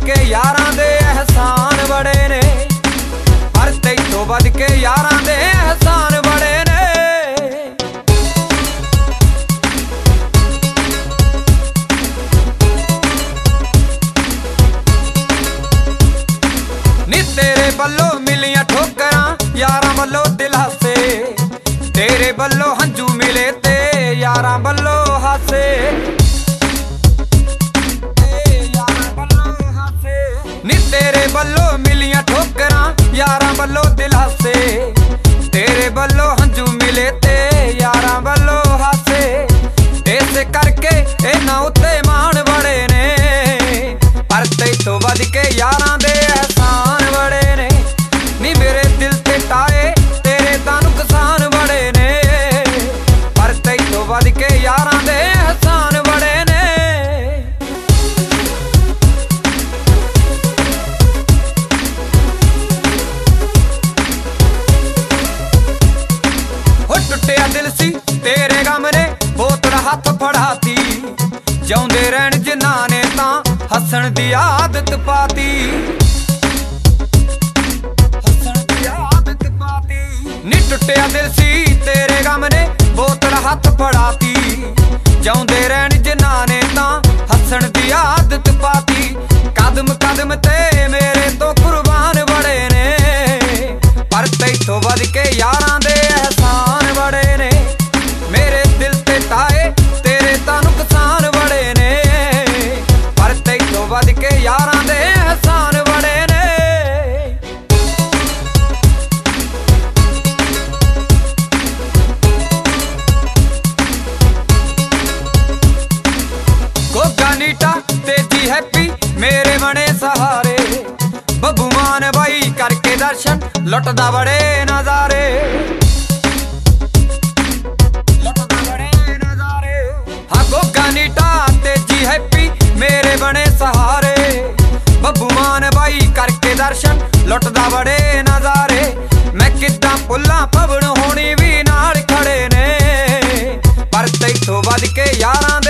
के यारां दे एहसान बड़े ने, पर तैथों वध के यारां दे एहसान बड़े ने। नी तेरे बल्लों मिलियां ठोकरां यारां बल्लों दिलासे, तेरे बल्लों हंजू मिले ते यारां बल्लों हासे। नी तेरे बल्लों मिलियां ठोकरां यारां बल्लों दिलासे, तेरे बल्लों हंजू मिले ते यारां बल्लों हासे। इस करके इन्हां उत्ते मान बड़े ने, पर तैथों वध के यारां दे एहसान बड़े ने। नी मेरे दिल ते टाए तेरे तां नुकसान बड़े ने, पर तैथों वध के यारां दे एहसान बड़े ने। टुटिया दिल सी तेरे गम ने बोतल हथ फड़ाती, जिउंदे रहन जिन्हां ने तां हसन दी आदत पाती। नी टुटिया दिल सी तेरे गम ने बोतल हथ फड़ाती, जिउंदे रहन जिन्हां ने तां हसन दी आदत पाती। कदम कदम ते मेरे तो कुर्बान बड़े ने, पर तैथों वध के यारां दे एहसान बड़े ने। मेरे दिल ते ताए तेरे तां नुकसान बड़े ने, पर तैथों वध के यारां दे एहसान बड़े ने। गोगा नीटा तेजी हैप्पी मेरे बने सहारे, बब्बू मान बाई करके दर्शन लुटदा बड़े नजारे। हाँ गोगा नीटा तेजी हैप्पी मेरे बने सहारे, बब्बू मान बाई करके दर्शन लुटदा बड़े नजारे। मैं किद्दां भुल्लां पवन होनी भी नाल खड़े ने, पर तैथों वध के यारां